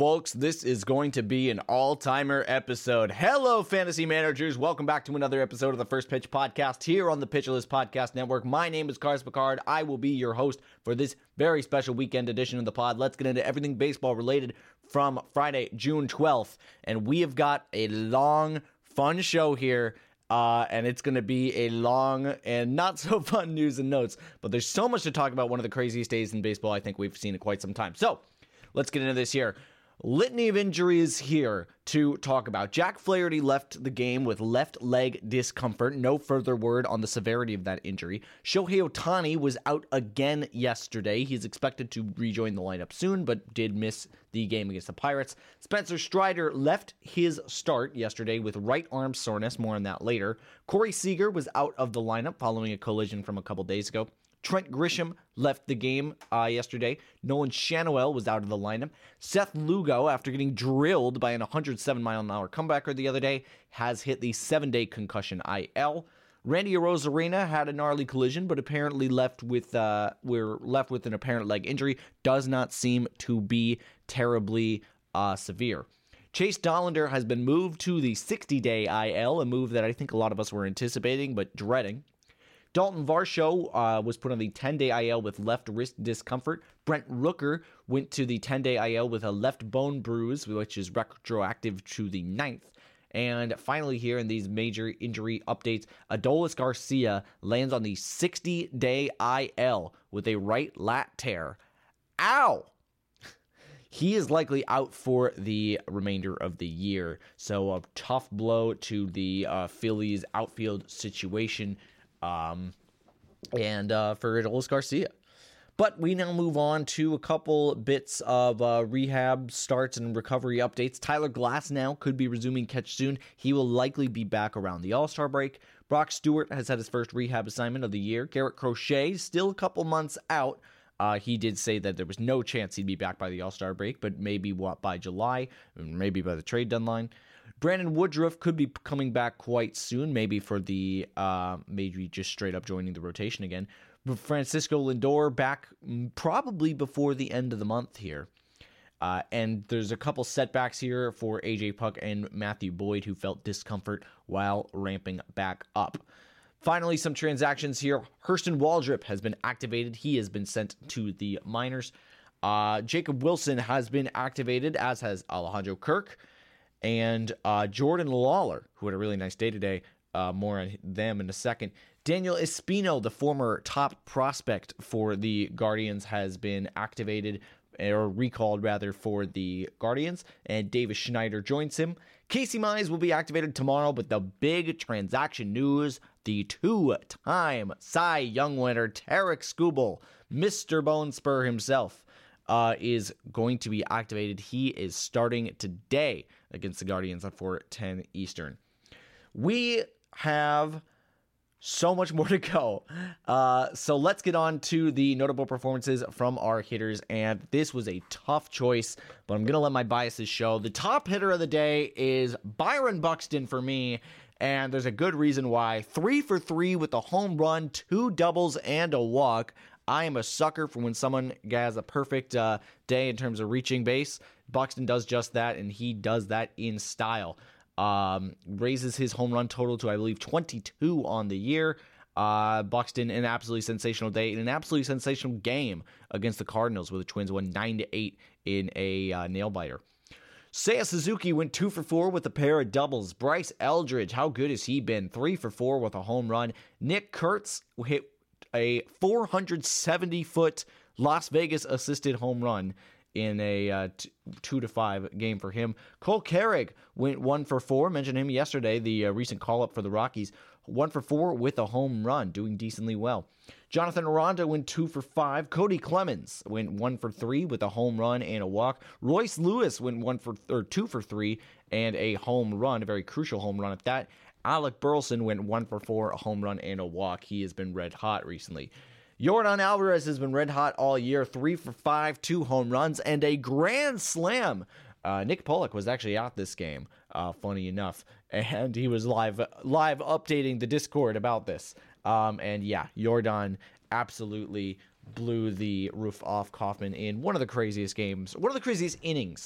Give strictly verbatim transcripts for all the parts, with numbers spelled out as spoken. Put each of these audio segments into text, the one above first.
folks. This is going to be an all-timer episode. Hello, fantasy managers. Welcome back to another episode of the First Pitch Podcast here on the Pitcher List Podcast Network. My name is Carlos Picard. I will be your host for this very special weekend edition of the pod. Let's get into everything baseball related from Friday, June twelfth. And we have got a long, fun show here. Uh, and it's going to be a long and not so fun news and notes. But there's so much to talk about. One of the craziest days in baseball I think we've seen in quite some time. So let's get into this here. Litany of injuries here to talk about. Jack Flaherty left the game with left leg discomfort. No further word on the severity of that injury. Shohei Ohtani was out again yesterday. He's expected to rejoin the lineup soon, but did miss the game against the Pirates. Spencer Strider left his start yesterday with right arm soreness. More on that later. Corey Seager was out of the lineup following a collision from a couple days ago. Trent Grisham left the game uh, yesterday. Nolan Schanuel was out of the lineup. Seth Lugo, after getting drilled by an one hundred seven mile an hour comebacker the other day, has hit the seven-day concussion I L. Randy Arozarena had a gnarly collision, but apparently left with uh, we're left with an apparent leg injury. Does not seem to be terribly uh, severe. Chase Dollander has been moved to the sixty-day I L, a move that I think a lot of us were anticipating but dreading. Dalton Varsho uh, was put on the ten-day I L with left wrist discomfort. Brent Rooker went to the ten-day I L with a left bone bruise, which is retroactive to the ninth. And finally here in these major injury updates, Adolis Garcia lands on the sixty-day I L with a right lat tear. Ow! He is likely out for the remainder of the year. So a tough blow to the uh, Phillies outfield situation. Um, and uh, for Adolis Garcia. But we now move on to a couple bits of uh, rehab starts and recovery updates. Tyler Glasnow could be resuming catch soon. He will likely be back around the All-Star break. Brock Stewart has had his first rehab assignment of the year. Garrett Crochet still a couple months out. Uh, he did say that there was no chance he'd be back by the All-Star break, but maybe what by July, maybe by the trade deadline. Brandon Woodruff could be coming back quite soon, maybe for the, uh, maybe just straight up joining the rotation again. Francisco Lindor back probably before the end of the month here. Uh, and there's a couple setbacks here for A J Puk and Matthew Boyd who felt discomfort while ramping back up. Finally, some transactions here. Hurston Waldrep has been activated. He has been sent to the minors. Uh, Jacob Wilson has been activated, as has Alejandro Kirk. And uh, Jordan Lawler, who had a really nice day today. Uh, more on them in a second. Daniel Espino, the former top prospect for the Guardians, has been activated, or recalled rather, for the Guardians. And Davis Schneider joins him. Casey Mize will be activated tomorrow, but the big transaction news, the two-time Cy Young winner, Tarik Skubal, Mister Bone Spur himself, Uh, is going to be activated. He is starting today against the Guardians at four ten Eastern. We have so much more to go. Uh, so let's get on to the notable performances from our hitters. And this was a tough choice, but I'm going to let my biases show. The top hitter of the day is Byron Buxton for me. And there's a good reason why. Three for three with a home run, two doubles, and a walk. I am a sucker for when someone has a perfect uh, day in terms of reaching base. Buxton does just that, and he does that in style. Um, raises his home run total to, I believe, twenty-two on the year. Uh, Buxton, an absolutely sensational day in an absolutely sensational game against the Cardinals, where the Twins won nine to eight in a uh, nail-biter. Seiya Suzuki went two for four with a pair of doubles. Bryce Eldridge, how good has he been? Three for four with a home run. Nick Kurtz hit a four hundred seventy foot Las Vegas assisted home run in a uh, t- two to five game for him. Cole Carrig went one for four. Mentioned him yesterday, the uh, recent call up for the Rockies. One for four with a home run, doing decently well. Jonathan Aranda went two for five. Cody Clemens went one for three with a home run and a walk. Royce Lewis went one for or two for three and a home run, a very crucial home run at that. Alec Burleson went one for four, a home run and a walk. He has been red hot recently. Yordan Alvarez has been red hot all year. Three for five, two home runs, and a grand slam. Uh, Nick Pollock was actually at this game, uh, funny enough, and he was live live updating the Discord about this. Um, and yeah, Yordan absolutely blew the roof off Kauffman in one of the craziest games, one of the craziest innings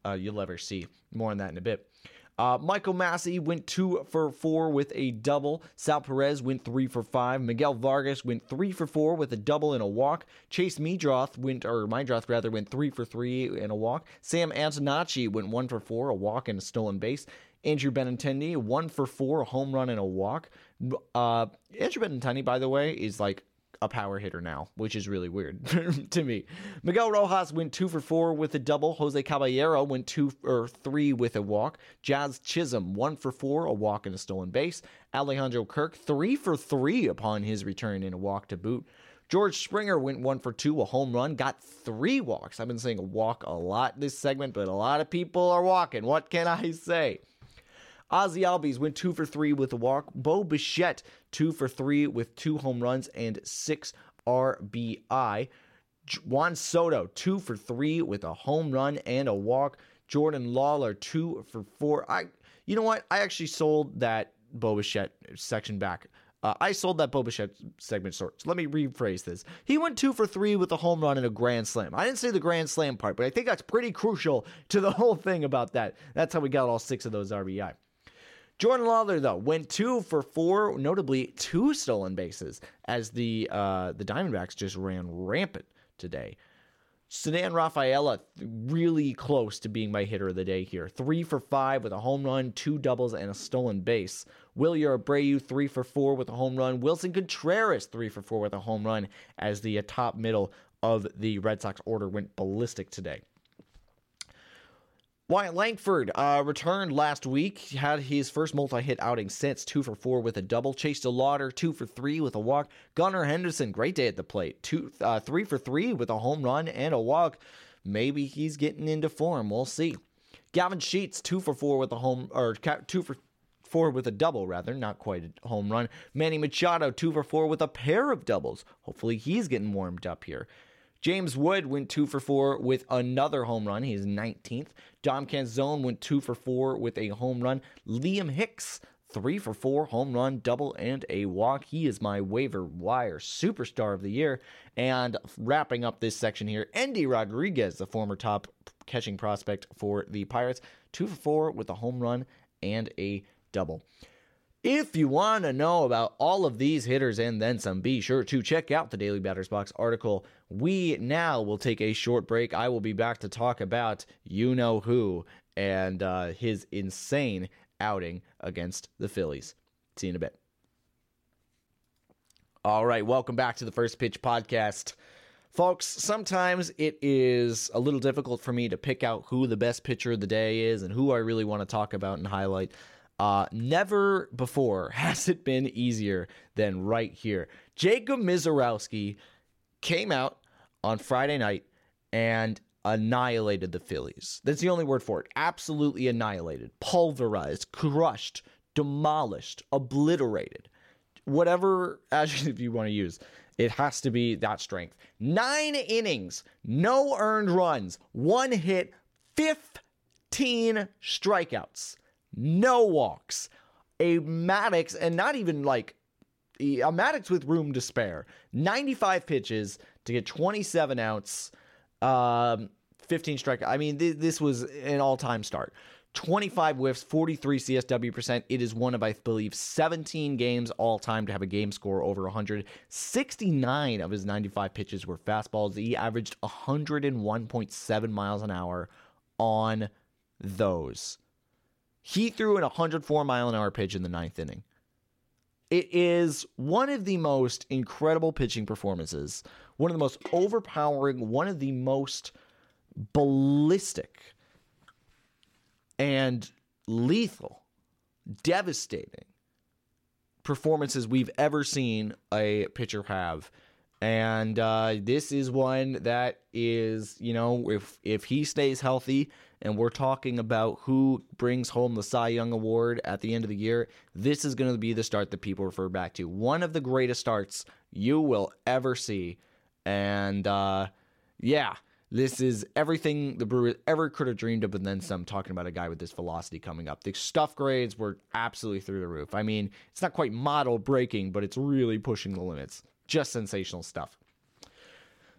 uh, you'll ever see. More on that in a bit. Uh, Michael Massey went two for four with a double. Sal Perez went three for five. Miguel Vargas went three for four with a double and a walk. Chase Meadroth went, or Meadroth rather, went three for three and a walk. Sam Antonacci went one for four, a walk and a stolen base. Andrew Benintendi, one for four, a home run and a walk. Uh, Andrew Benintendi, by the way, is like a power hitter now, which is really weird to me. Miguel Rojas went two for four with a double. Jose Caballero went two or three with a walk. Jazz Chisholm, one for four, a walk and a stolen base. Alejandro Kirk, three for three upon his return and a walk to boot. George Springer went one for two, a home run, got three walks. I've been saying walk a lot this segment, but a lot of people are walking. What can I say? Ozzy Albies went two for three with a walk. Bo Bichette, two for three with two home runs and six R B I. Juan Soto, two for three with a home run and a walk. Jordan Lawler, two for four. I, you know what? I actually sold that Bo Bichette section back. Uh, I sold that Bo Bichette segment short. So let me rephrase this. He went two for three with a home run and a grand slam. I didn't say the grand slam part, but I think that's pretty crucial to the whole thing about that. That's how we got all six of those R B I. Jordan Lawler, though, went two for four, notably two stolen bases, as the uh, the Diamondbacks just ran rampant today. Sedan Rafaela, really close to being my hitter of the day here. Three for five with a home run, two doubles, and a stolen base. Wilyer Abreu, three for four with a home run. Wilson Contreras, three for four with a home run, as the uh, top middle of the Red Sox order went ballistic today. Wyatt Langford uh, returned last week, had his first multi-hit outing since, two for four with a double. Chase DeLauder, two for three with a walk. Gunnar Henderson, great day at the plate, two, uh, three for three with a home run and a walk. Maybe he's getting into form, we'll see. Gavin Sheets, two for four with a home, or two for four with a double, rather, not quite a home run. Manny Machado, two for four with a pair of doubles. Hopefully he's getting warmed up here. James Wood went two for four with another home run. He's nineteenth. Dom Canzone went two for four with a home run. Liam Hicks, three for four, home run, double, and a walk. He is my waiver wire superstar of the year. And wrapping up this section here, Endy Rodriguez, the former top catching prospect for the Pirates, two for four with a home run and a double. If you want to know about all of these hitters and then some, be sure to check out the Daily Batters Box article. We now will take a short break. I will be back to talk about you-know-who and uh, his insane outing against the Phillies. See you in a bit. All right, welcome back to the First Pitch Podcast. Folks, sometimes it is a little difficult for me to pick out who the best pitcher of the day is and who I really want to talk about and highlight. Uh, never before has it been easier than right here. Jacob Misiorowski came out on Friday night and annihilated the Phillies. That's the only word for it. Absolutely annihilated, pulverized, crushed, demolished, obliterated. Whatever adjective you want to use, it has to be that strength. Nine innings, no earned runs, one hit, fifteen strikeouts. No walks. A Maddox, and not even like a Maddox with room to spare. ninety-five pitches to get twenty-seven outs, um, fifteen strikeouts. I mean, th- this was an all-time start. twenty-five whiffs, forty-three C S W percent. It is one of, I believe, seventeen games all-time to have a game score over one hundred. sixty-nine of his ninety-five pitches were fastballs. He averaged one hundred one point seven miles an hour on those. He threw an one hundred four mile an hour pitch in the ninth inning. It is one of the most incredible pitching performances, one of the most overpowering, one of the most ballistic and lethal, devastating performances we've ever seen a pitcher have. And uh, this is one that is, you know, if if he stays healthy, and we're talking about who brings home the Cy Young Award at the end of the year, this is going to be the start that people refer back to. One of the greatest starts you will ever see. And, uh, yeah, this is everything the Brewers ever could have dreamed of, and then some, talking about a guy with this velocity coming up. The stuff grades were absolutely through the roof. I mean, it's not quite model breaking, but it's really pushing the limits. Just sensational stuff.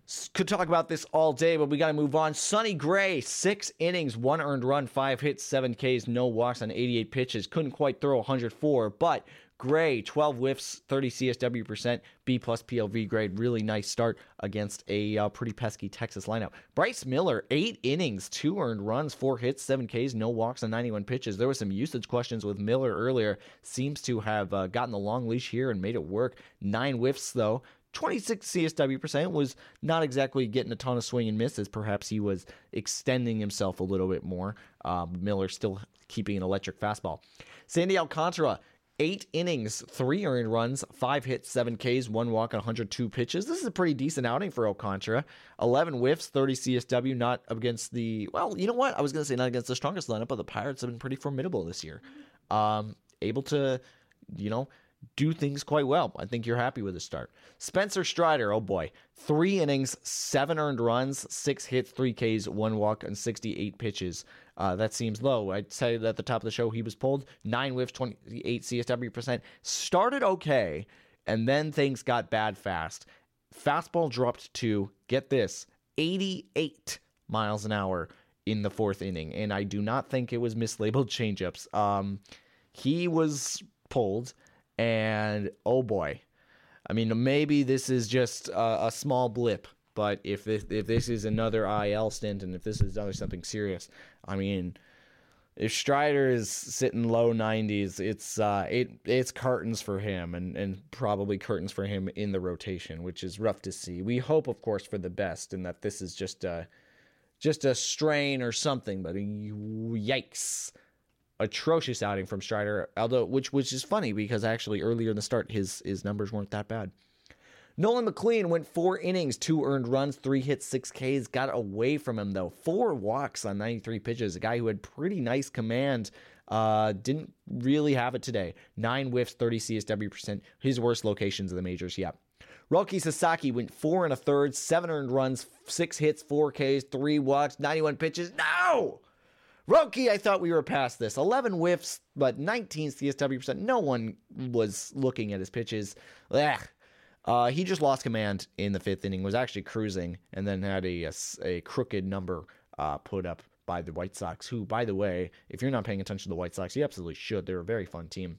Could talk about this all day, but we got to move on. Sonny Gray, six innings, one earned run, five hits, seven Ks, no walks on eighty-eight pitches. Couldn't quite throw one hundred four, but Gray, twelve whiffs, thirty C S W percent, B plus P L V grade. Really nice start against a uh, pretty pesky Texas lineup. Bryce Miller, eight innings, two earned runs, four hits, seven Ks, no walks on ninety-one pitches. There were some usage questions with Miller earlier. Seems to have uh, gotten the long leash here and made it work. Nine whiffs, though. twenty-six C S W percent, was not exactly getting a ton of swing and misses. Perhaps he was extending himself a little bit more. Uh, Miller still keeping an electric fastball. Sandy Alcantara, eight innings, three earned runs, five hits, seven Ks, one walk on one hundred two pitches. This is a pretty decent outing for Alcantara. eleven whiffs, thirty C S W, not against the, well, you know what? I was going to say not against the strongest lineup, but the Pirates have been pretty formidable this year. Um, able to, you know, do things quite well. I think you're happy with the start. Spencer Strider, oh boy. Three innings, seven earned runs, six hits, three Ks, one walk, and sixty-eight pitches. Uh, that seems low. I'd say at the top of the show he was pulled. Nine whiffs, twenty-eight C S W percent. Started okay, and then things got bad fast. Fastball dropped to, get this, eighty-eight miles an hour in the fourth inning, and I do not think it was mislabeled changeups. Um, he was pulled. And, oh boy, I mean, maybe this is just a, a small blip, but if this, if this is another I L stint and if this is another something serious, I mean, if Strider is sitting low nineties, it's uh, it it's curtains for him and, and probably curtains for him in the rotation, which is rough to see. We hope, of course, for the best and that this is just a, just a strain or something, but yikes. Atrocious outing from Strider, although which which is funny because actually earlier in the start his his numbers weren't that bad. Nolan McLean went four innings, two earned runs, three hits, six Ks. Got away from him though, four walks on ninety-three pitches. A guy who had pretty nice command, uh, didn't really have it today. Nine whiffs, thirty C S W percent. His worst locations in the majors. Yeah. Roki Sasaki went four and a third, seven earned runs, six hits, four Ks, three walks, ninety-one pitches. No. Roki, I thought we were past this. eleven whiffs, but nineteen C S W percent. No one was looking at his pitches. Ugh. Uh, he just lost command in the fifth inning, was actually cruising, and then had a, a, a crooked number uh, put up by the White Sox, who, by the way, if you're not paying attention to the White Sox, you absolutely should. They're a very fun team.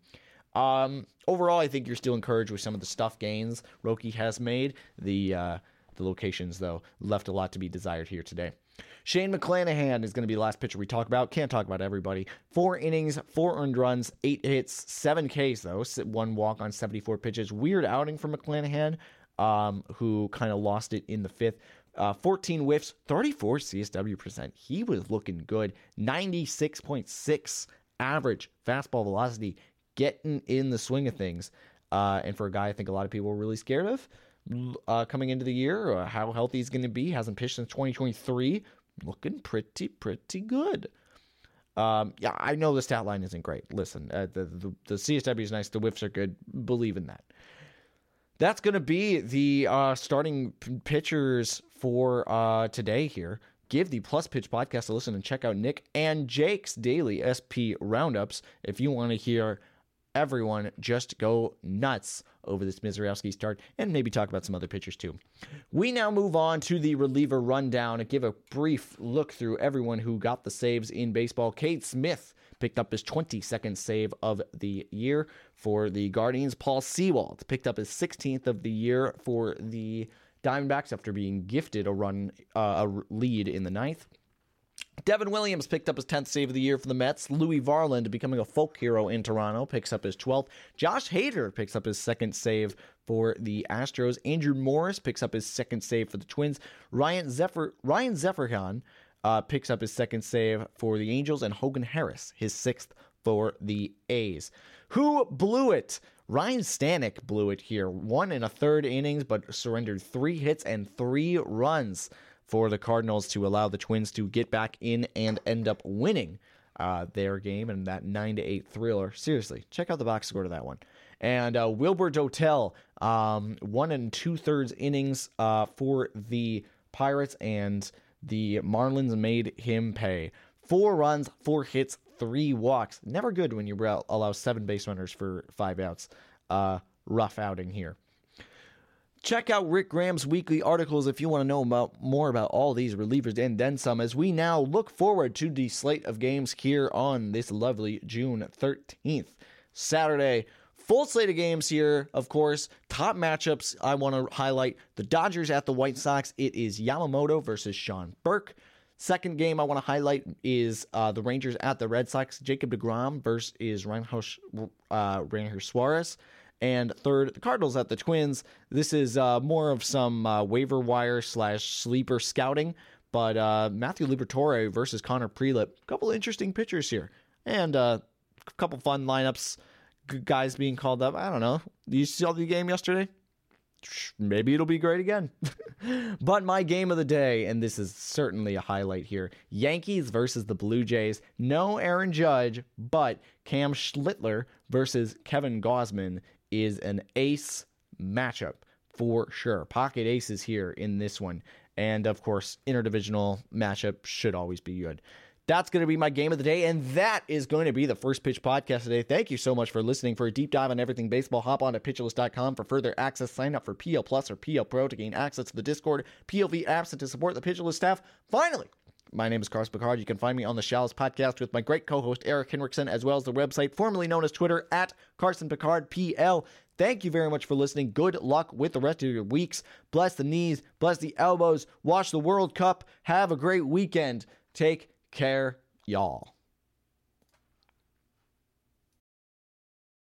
Um, overall, I think you're still encouraged with some of the stuff gains Roki has made. The, uh, the locations, though, left a lot to be desired here today. Shane McClanahan is going to be the last pitcher we talk about. Can't talk about everybody. Four innings, four earned runs, eight hits, seven Ks, though. One walk on seventy-four pitches. Weird outing for McClanahan, um, who kind of lost it in the fifth. Uh, fourteen whiffs, thirty-four C S W percent. He was looking good. ninety-six point six average fastball velocity, getting in the swing of things. Uh, and for a guy I think a lot of people were really scared of uh, coming into the year, uh, how healthy he's going to be. Hasn't pitched since twenty twenty-three. Looking pretty, pretty good. Um, yeah, I know the stat line isn't great. Listen, uh, the, the the C S W is nice. The whiffs are good. Believe in that. That's going to be the uh, starting p- pitchers for uh, today here. Give the Plus Pitch podcast a listen and check out Nick and Jake's daily S P roundups if you want to hear everyone just go nuts over this Misiorowski start and maybe talk about some other pitchers too. We now move on to the reliever rundown and give a brief look through everyone who got the saves in baseball. Cade Smith picked up his twenty-second save of the year for the Guardians. Paul Sewald picked up his sixteenth of the year for the Diamondbacks after being gifted a run, uh, a lead in the ninth. Devin Williams picked up his tenth save of the year for the Mets. Louis Varland, becoming a folk hero in Toronto, picks up his twelfth. Josh Hader picks up his second save for the Astros. Andrew Morris picks up his second save for the Twins. Ryan Zephyr, Ryan Zephyrhan uh, picks up his second save for the Angels. And Hogan Harris, his sixth for the A's. Who blew it? Ryan Stanek blew it here. One and a third innings, but surrendered three hits and three runs for the Cardinals to allow the Twins to get back in and end up winning uh, their game and that nine to eight thriller. Seriously, check out the box score to that one. And uh, Wilbur Dotel, um, one and two-thirds innings uh, for the Pirates, and the Marlins made him pay. Four runs, four hits, three walks. Never good when you allow seven base runners for five outs. Uh, rough outing here. Check out Rick Graham's weekly articles if you want to know about more about all these relievers and then some, as we now look forward to the slate of games here on this lovely June thirteenth, Saturday. Full slate of games here, of course. Top matchups I want to highlight: the Dodgers at the White Sox. It is Yamamoto versus Sean Burke. Second game I want to highlight is uh, the Rangers at the Red Sox. Jacob deGrom versus Reinhard uh, Reinhard Suarez. And third, the Cardinals at the Twins. This is uh, more of some uh, waiver wire slash sleeper scouting, but uh, Matthew Liberatore versus Connor Prelip. A couple interesting pitchers here, and uh, a couple fun lineups. Good guys being called up. I don't know. You saw the game yesterday? Maybe it'll be great again. But my game of the day, and this is certainly a highlight here: Yankees versus the Blue Jays. No Aaron Judge, but Cam Schlittler versus Kevin Gausman is an ace matchup for sure. Pocket aces here in this one. And of course, interdivisional matchup should always be good. That's going to be my game of the day, and that is going to be the First Pitch Podcast today. Thank you so much for listening. For a deep dive on everything baseball, hop on to pitcher list dot com for further access. Sign up for P L Plus or P L Pro to gain access to the Discord, P L V apps, and to support the Pitcher List staff. Finally, my name is Carlos Picard. You can find me on the Shallows Podcast with my great co-host Eric Henriksen, as well as the website formerly known as Twitter at Carson Picard P L. Thank you very much for listening. Good luck with the rest of your weeks. Bless the knees, bless the elbows, watch the World Cup. Have a great weekend. Take care, y'all.